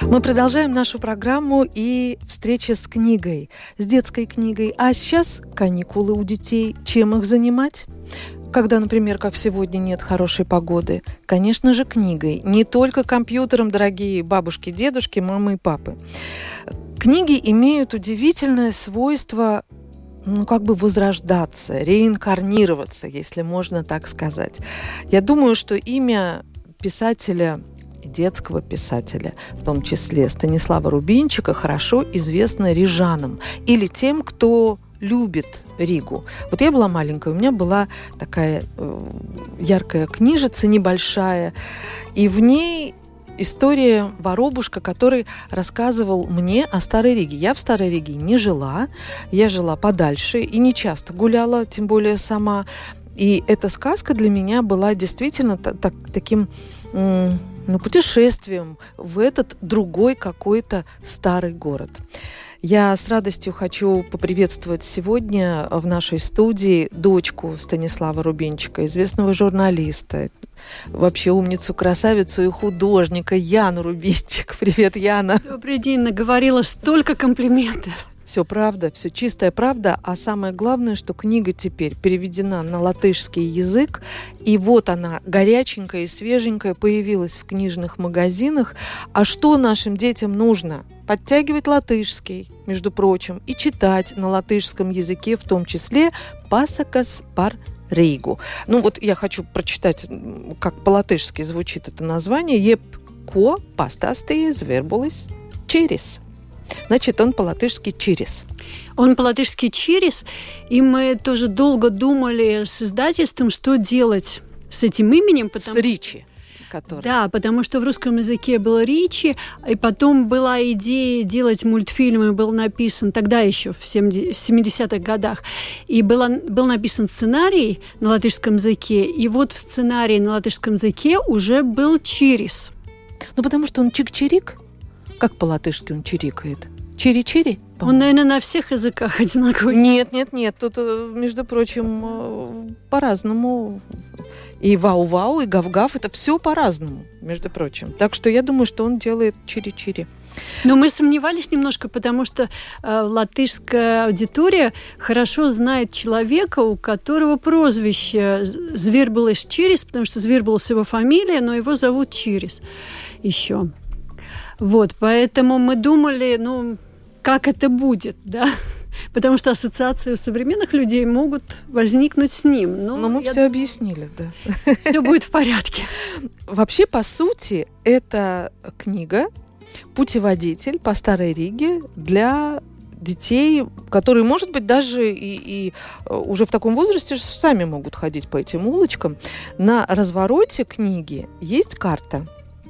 Мы продолжаем нашу программу и встреча с книгой, с детской книгой. А сейчас каникулы у детей. Чем их занимать? Когда, например, как сегодня, нет хорошей погоды. Конечно же, книгой. Не только компьютером, дорогие бабушки, дедушки, мамы и папы. Книги имеют удивительное свойство возрождаться, реинкарнироваться, если можно так сказать. Я думаю, что имя писателя, детского писателя, в том числе Станислава Рубинчика, хорошо известно рижанам или тем, кто любит Ригу. Вот я была маленькая, у меня была такая яркая книжица небольшая, и в ней история воробушка, который рассказывал мне о Старой Риге. Я в Старой Риге не жила, я жила подальше и не часто гуляла, тем более сама. И эта сказка для меня была действительно таким путешествием в этот другой какой-то старый город. Я с радостью хочу поприветствовать сегодня в нашей студии дочку Станислава Рубинчика, известного журналиста, вообще умницу, красавицу и художника Яну Рубинчик. Привет, Яна. Добрый день, наговорила столько комплиментов. Все правда, все чистая правда, а самое главное, что книга теперь переведена на латышский язык, и вот она, горяченькая и свеженькая, появилась в книжных магазинах. А что нашим детям нужно? Подтягивать латышский, между прочим, и читать на латышском языке, в том числе «Пасакас пар Ригу». Я хочу прочитать, как по-латышски звучит это название. «Епко пастастые звербулис через». Значит, он по-латышски «через». Он по-латышски «через», и мы тоже долго думали с издательством, что делать с этим именем. С Ричи. Который... Да, потому что в русском языке был Ричи, и потом была идея делать мультфильмы, был написан тогда еще в 70-х годах, и был написан сценарий на латышском языке, и вот в сценарии на латышском языке уже был «через». Потому что он чик-чирик. Как по-латышски он чирикает? Чири-чири? Он, наверное, на всех языках одинаковый. Нет. Тут, между прочим, по-разному. И вау-вау, и гав-гав. Это все по-разному, между прочим. Так что я думаю, что он делает чири-чири. Но мы сомневались немножко, потому что латышская аудитория хорошо знает человека, у которого прозвище Звербулис Чирис, потому что Звербулис его фамилия, но его зовут Чирис еще. Вот, поэтому мы думали, как это будет, да? Потому что ассоциации у современных людей могут возникнуть с ним. Но мы все объяснили, да. Все будет в порядке. Вообще, по сути, это книга, путеводитель по Старой Риге для детей, которые, может быть, даже и уже в таком возрасте сами могут ходить по этим улочкам. На развороте книги есть карта.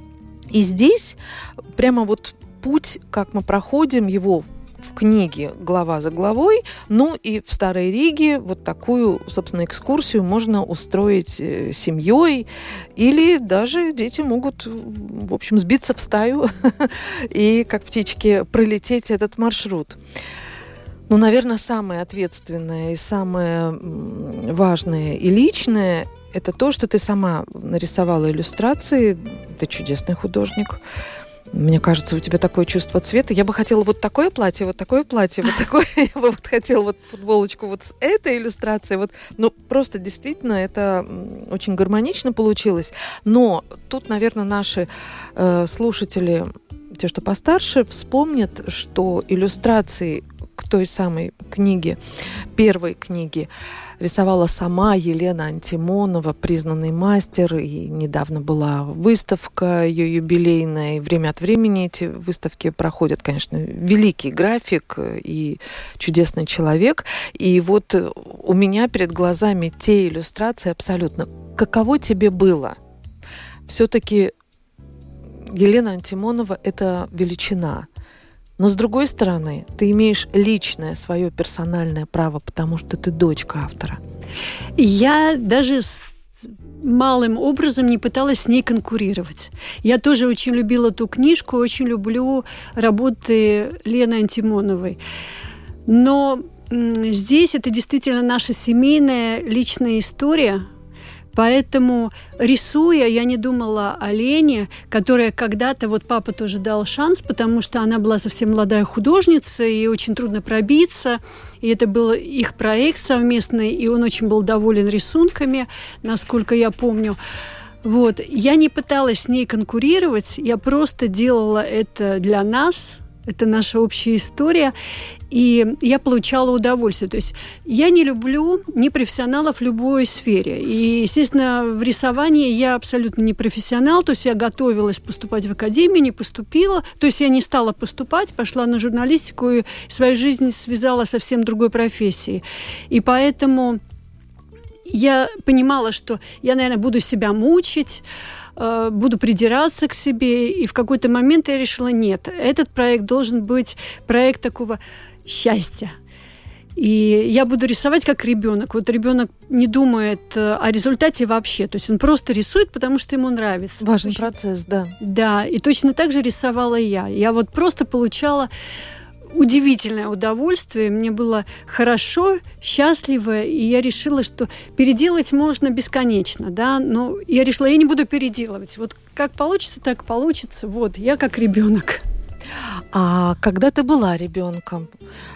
И здесь прямо путь, как мы проходим его в книге глава за главой, и в Старой Риге такую, собственно, экскурсию можно устроить семьей, или даже дети могут, в общем, сбиться в стаю и, как птички, пролететь этот маршрут. Наверное, самое ответственное и самое важное и личное – это то, что ты сама нарисовала иллюстрации. Ты чудесный художник. Мне кажется, у тебя такое чувство цвета. Я бы хотела такое платье, такое платье, такое. Я бы хотела футболочку с этой иллюстрацией. Просто действительно это очень гармонично получилось. Но тут, наверное, наши слушатели, те, что постарше, вспомнят, что иллюстрации к той самой книге, первой книге, рисовала сама Елена Антимонова, признанный мастер, и недавно была выставка ее юбилейная, и время от времени эти выставки проходят, конечно, великий график и чудесный человек. И у меня перед глазами те иллюстрации абсолютно. Каково тебе было? Все-таки Елена Антимонова – это величина. Но, с другой стороны, ты имеешь личное свое персональное право, потому что ты дочка автора. Я даже малым образом не пыталась с ней конкурировать. Я тоже очень любила ту книжку, очень люблю работы Лены Антимоновой. Но здесь это действительно наша семейная личная история, Поэтому, рисуя, я не думала о Лене, которая когда-то, вот папа тоже дал шанс, потому что она была совсем молодая художница, и очень трудно пробиться. И это был их проект совместный, и он очень был доволен рисунками, насколько я помню. Вот. Я не пыталась с ней конкурировать, я просто делала это для нас. Это наша общая история, и я получала удовольствие. То есть я не люблю непрофессионалов в любой сфере. И, естественно, в рисовании я абсолютно не профессионал. То есть я готовилась поступать в академию, не поступила. То есть я не стала поступать, пошла на журналистику и свою жизнь связала совсем другой профессией. И поэтому я понимала, что я, наверное, буду себя мучить, буду придираться к себе, и в какой-то момент я решила, нет, этот проект должен быть проект такого счастья. И я буду рисовать как ребенок. Вот ребенок не думает о результате вообще, то есть он просто рисует, потому что ему нравится. Важный процесс, да. Да, и точно так же рисовала я. Я вот просто получала удивительное удовольствие, мне было хорошо, счастливо, и я решила, что переделать можно бесконечно, да, но я решила, я не буду переделывать, вот как получится, так получится, вот, я как ребенок. А когда ты была ребенком,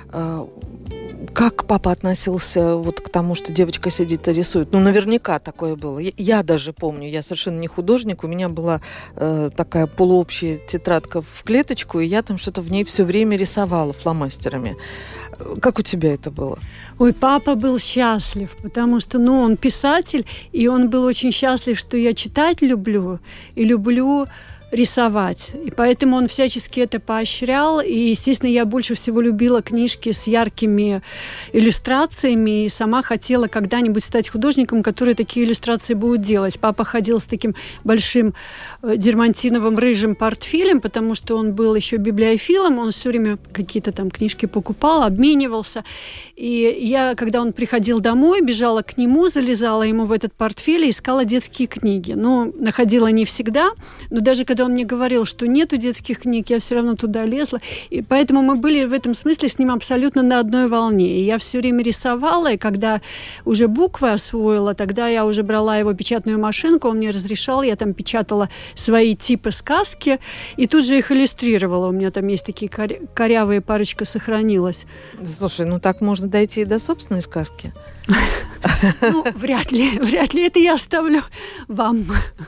как папа относился вот к тому, что девочка сидит и рисует? Ну, наверняка такое было. Я даже помню, я совершенно не художник, у меня была такая полуобщая тетрадка в клеточку, и я там что-то в ней все время рисовала фломастерами. Как у тебя это было? Ой, папа был счастлив, потому что, он писатель, и он был очень счастлив, что я читать люблю, и люблю рисовать. И поэтому он всячески это поощрял. И, естественно, я больше всего любила книжки с яркими иллюстрациями и сама хотела когда-нибудь стать художником, который такие иллюстрации будет делать. Папа ходил с таким большим дермантиновым рыжим портфелем, потому что он был еще библиофилом, он все время какие-то там книжки покупал, обменивался. И я, когда он приходил домой, бежала к нему, залезала ему в этот портфель и искала детские книги. Находила не всегда, но даже когда он мне говорил, что нету детских книг, я все равно туда лезла. И поэтому мы были в этом смысле с ним абсолютно на одной волне. И я все время рисовала, и когда уже буквы освоила, тогда я уже брала его печатную машинку, он мне разрешал, я там печатала свои типы сказки, и тут же их иллюстрировала. У меня там есть такие корявые, парочка сохранилась. Слушай, так можно дойти и до собственной сказки. Вряд ли. Это я оставлю вам.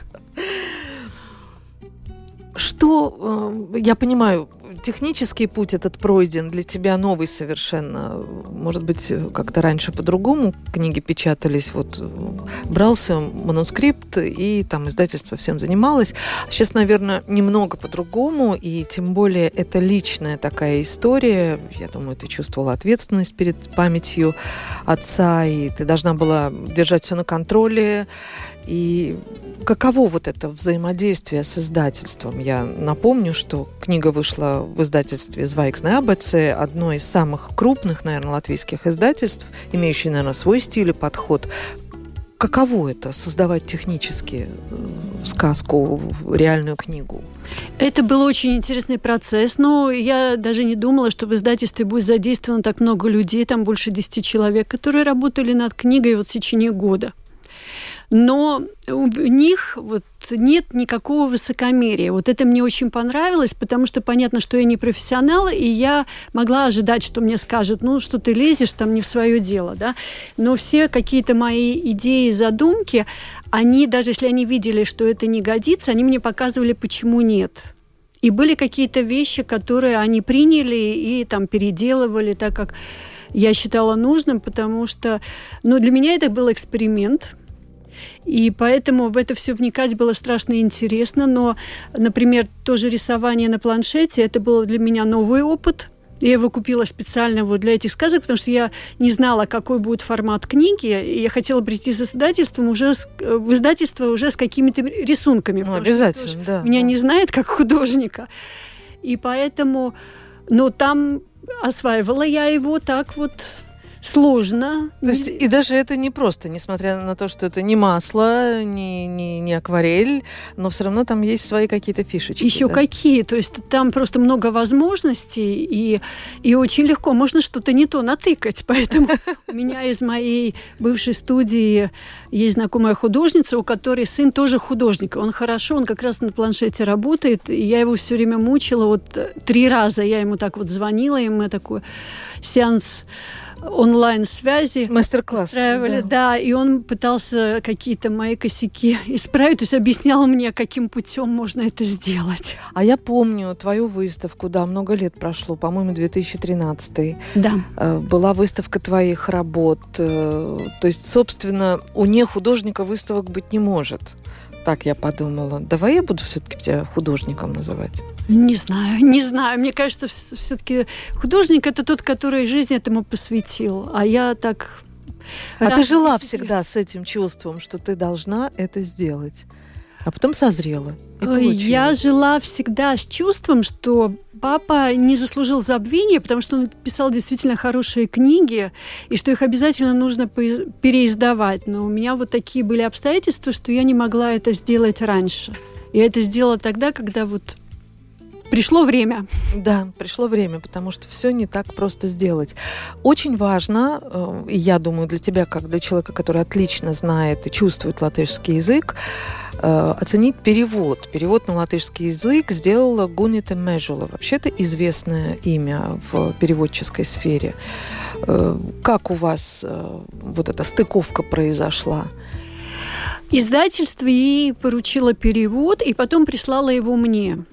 Что, я понимаю, технический путь этот пройден, для тебя новый совершенно. Может быть, как-то раньше по-другому книги печатались. Вот брался манускрипт, и там издательство всем занималось. Сейчас, наверное, немного по-другому, и тем более это личная такая история. Я думаю, ты чувствовала ответственность перед памятью отца, и ты должна была держать все на контроле. И каково вот это взаимодействие с издательством? Я напомню, что книга вышла в издательстве «Звайксне АБЦ», одно из самых крупных, наверное, латвийских издательств, имеющее, наверное, свой стиль и подход. Каково это — создавать технически сказку, реальную книгу? Это был очень интересный процесс, но я даже не думала, что в издательстве будет задействовано так много людей, там больше 10 человек, которые работали над книгой в течение года. Но у них нет никакого высокомерия. Вот это мне очень понравилось, потому что понятно, что я не профессионал, и я могла ожидать, что мне скажут, что ты лезешь там не в свое дело, да. Но все какие-то мои идеи, задумки, они, даже если они видели, что это не годится, они мне показывали, почему нет. И были какие-то вещи, которые они приняли и там переделывали так, как я считала нужным, потому что для меня это был эксперимент. И поэтому в это все вникать было страшно интересно. Но, например, тоже рисование на планшете, это был для меня новый опыт. Я его купила специально для этих сказок, потому что я не знала, какой будет формат книги. И я хотела прийти в издательство уже с какими-то рисунками. Обязательно, да. Меня не знает как художника. И поэтому... Но там осваивала я его так сложно. То есть, и даже это не просто, несмотря на то, что это не масло, не акварель, но все равно там есть свои какие-то фишечки. Еще какие? То есть там просто много возможностей, и очень легко. Можно что-то не то натыкать. Поэтому у меня из моей бывшей студии есть знакомая художница, у которой сын тоже художник. Он хорошо, он как раз на планшете работает, и я его все время мучила. Вот 3 раза я ему так вот звонила, и мы такой сеанс онлайн-связи мастер-класс устраивали, да, и он пытался какие-то мои косяки исправить, то есть объяснял мне, каким путем можно это сделать. А я помню твою выставку, да, много лет прошло, по-моему, 2013. Да. Была выставка твоих работ. То есть, собственно, у нехудожника выставок быть не может. Так я подумала. Давай я буду все-таки тебя художником называть. Не знаю. Мне кажется, все-таки художник – это тот, который жизнь этому посвятил. А я так... А ты жила всегда с этим чувством, что ты должна это сделать, а потом созрела и получила? Я жила всегда с чувством, что папа не заслужил забвения, потому что он писал действительно хорошие книги, и что их обязательно нужно переиздавать. Но у меня вот такие были обстоятельства, что я не могла это сделать раньше. Я это сделала тогда, когда вот пришло время. Да, пришло время, потому что все не так просто сделать. Очень важно, и я думаю, для тебя, как для человека, который отлично знает и чувствует латышский язык, оценить перевод. Перевод на латышский язык сделала Гунита Межула. Вообще-то известное имя в переводческой сфере. Как у вас вот эта стыковка произошла? Издательство ей поручило перевод, и потом прислало его мне.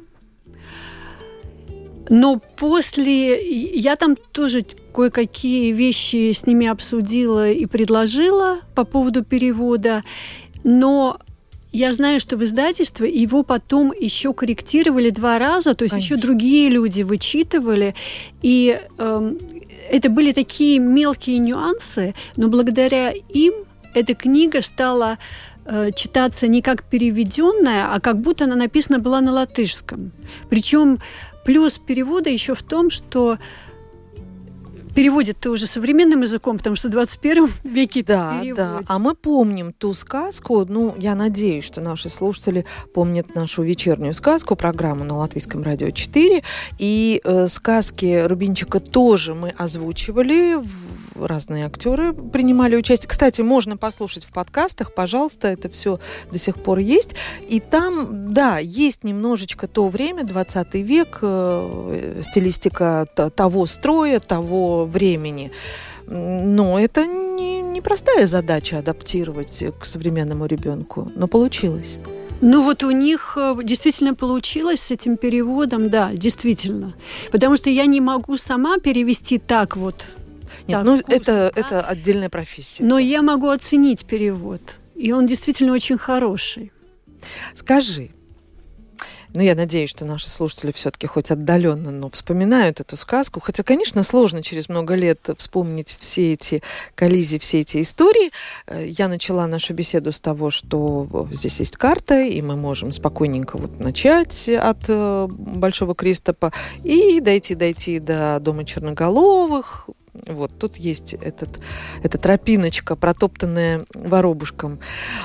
Но после... Я там тоже кое-какие вещи с ними обсудила и предложила по поводу перевода, но я знаю, что в издательстве его потом еще корректировали 2 раза, то есть Конечно. Еще другие люди вычитывали, и это были такие мелкие нюансы, но благодаря им эта книга стала читаться не как переведенная, а как будто она написана была на латышском. Причем плюс перевода еще в том, что переводит ты уже современным языком, потому что в 21 веке переводит. Да. А мы помним ту сказку, я надеюсь, что наши слушатели помнят нашу вечернюю сказку, программу на Латвийском радио 4, и сказки Рубинчика тоже мы озвучивали, разные актеры принимали участие. Кстати, можно послушать в подкастах, пожалуйста, это все до сих пор есть. И там, да, есть немножечко то время, 20 век, стилистика того строя, того времени. Но это не простая задача адаптировать к современному ребенку, но получилось. Вот у них действительно получилось с этим переводом, да, действительно. Потому что я не могу сама перевести так вот. Нет, вкусно, это отдельная профессия. Но я могу оценить перевод, и он действительно очень хороший. Скажи, я надеюсь, что наши слушатели все-таки хоть отдаленно, но вспоминают эту сказку. Хотя, конечно, сложно через много лет вспомнить все эти коллизии, все эти истории. Я начала нашу беседу с того, что здесь есть карта, и мы можем спокойненько начать от Большого Кристопа и дойти до дома Черноголовых. Тут есть эта тропиночка, протоптанная воробушком.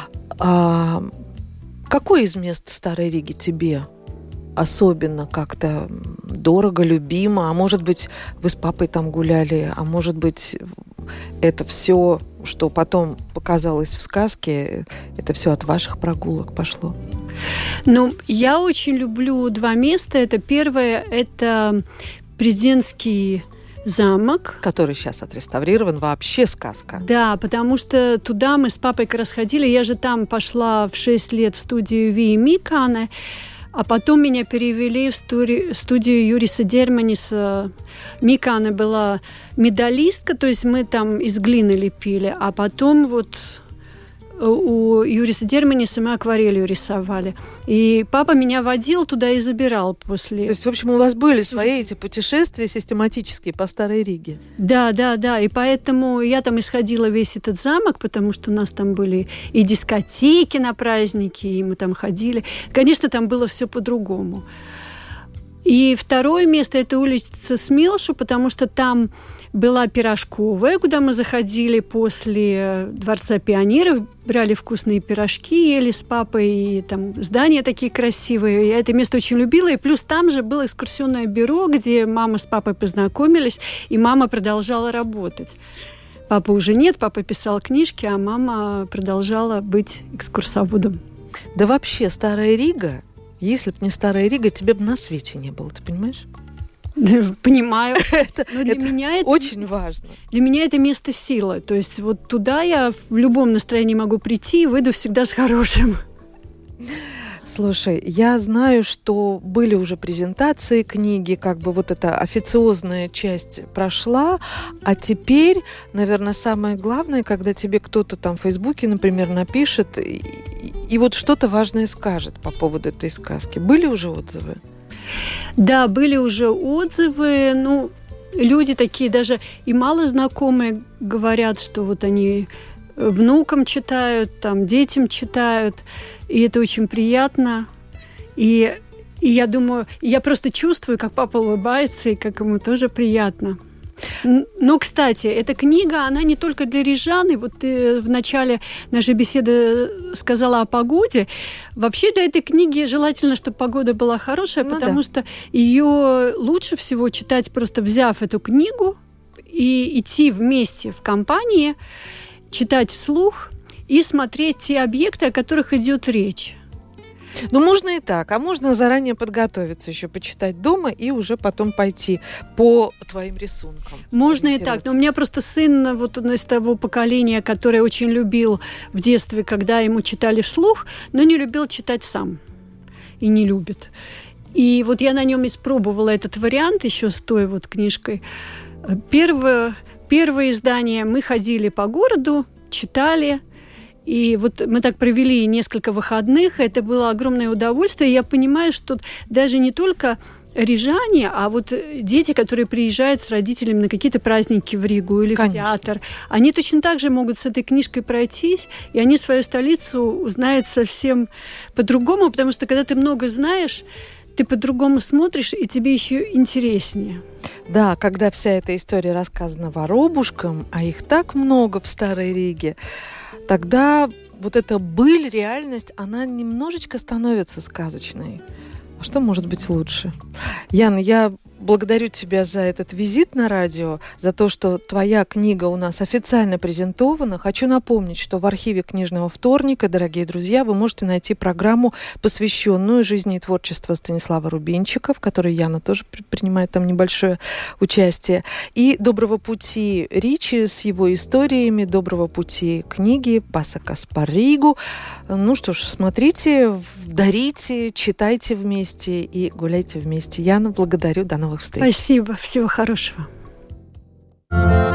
Какое из мест Старой Риги тебе особенно как-то дорого, любимо? А может быть, вы с папой там гуляли? А может быть, это все, что потом показалось в сказке, это все от ваших прогулок пошло? Я очень люблю 2 места. Это первое, это Президентский замок. Который сейчас отреставрирован. Вообще сказка. Да, потому что туда мы с папой как раз ходили. Я же там пошла в 6 лет в студию Вии Микане, а потом меня перевели в студию Юриса Дерманиса. Микане была медалистка, то есть мы там из глины лепили, а потом у Юриса Дерманиса мы акварелью рисовали. И папа меня водил туда и забирал после. То есть, в общем, у вас были свои эти путешествия систематические по Старой Риге? Да. И поэтому я там исходила весь этот замок, потому что у нас там были и дискотеки на праздники, и мы там ходили. Конечно, там было все по-другому. И второе место – это улица Смилшу, потому что там была пирожковая, куда мы заходили после Дворца пионеров, брали вкусные пирожки, ели с папой, и там здания такие красивые. Я это место очень любила. И плюс там же было экскурсионное бюро, где мама с папой познакомились, и мама продолжала работать. Папы уже нет, папа писал книжки, а мама продолжала быть экскурсоводом. Да вообще, Старая Рига, если бы не Старая Рига, тебе бы на свете не было, ты понимаешь? Понимаю. Но для меня это очень важно. Для меня это место силы. То есть вот туда я в любом настроении могу прийти и выйду всегда с хорошим. Слушай, я знаю, что были уже презентации книги, как бы вот эта официозная часть прошла, а теперь, наверное, самое главное, когда тебе кто-то там в Фейсбуке, например, напишет и вот что-то важное скажет по поводу этой сказки. Были уже отзывы? Да, были уже отзывы. Ну, люди такие даже и мало знакомые говорят, что вот они внукам читают, там, детям читают, и это очень приятно. И я думаю, я просто чувствую, как папа улыбается, и как ему тоже приятно. Но, кстати, эта книга, она не только для рижан, и вот ты в начале нашей беседы сказала о погоде. Вообще для этой книги желательно, чтобы погода была хорошая, потому что ее лучше всего читать, просто взяв эту книгу и идти вместе в компании, читать вслух и смотреть те объекты, о которых идет речь. Ну, можно и так, а можно заранее подготовиться еще, почитать дома и уже потом пойти по твоим рисункам. Можно и так, но у меня просто сын, вот он из того поколения, который очень любил в детстве, когда ему читали вслух, но не любил читать сам. И не любит. И вот я на нем испробовала этот вариант еще с той вот книжкой. Первое издание мы ходили по городу, читали. И вот мы так провели несколько выходных, это было огромное удовольствие. Я понимаю, что даже не только рижане, а вот дети, которые приезжают с родителями на какие-то праздники в Ригу или в театр, они точно так же могут с этой книжкой пройтись, и они свою столицу узнают совсем по-другому, потому что когда ты много знаешь, ты по-другому смотришь, и тебе еще интереснее. Да, когда вся эта история рассказана воробушкам, а их так много в Старой Риге, тогда вот эта быль, реальность, она немножечко становится сказочной. А что может быть лучше? Яна, я благодарю тебя за этот визит на радио, за то, что твоя книга у нас официально презентована. Хочу напомнить, что в архиве «Книжного вторника», дорогие друзья, вы можете найти программу, посвященную жизни и творчеству Станислава Рубинчика, в которой Яна тоже принимает там небольшое участие. И «Доброго пути» Ричи с его историями, «Доброго пути» книги Пасакас по Ригу. Ну что ж, смотрите, дарите, читайте вместе и гуляйте вместе. Яна, благодарю. До новых встреч. Спасибо. Всего хорошего.